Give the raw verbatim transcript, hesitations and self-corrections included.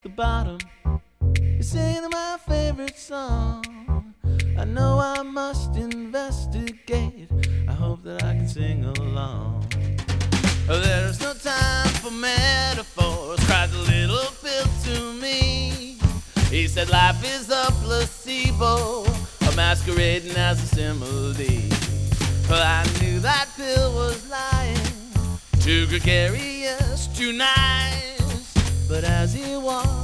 The bottom, you're singing my favorite song. I know I must investigate. I hope that I can sing along. There's no time for metaphors, cried the little pill to me. He said life is a placebo, a masquerading as a simile. Well, I knew that pill was lying, too gregarious, too nice. But as he walked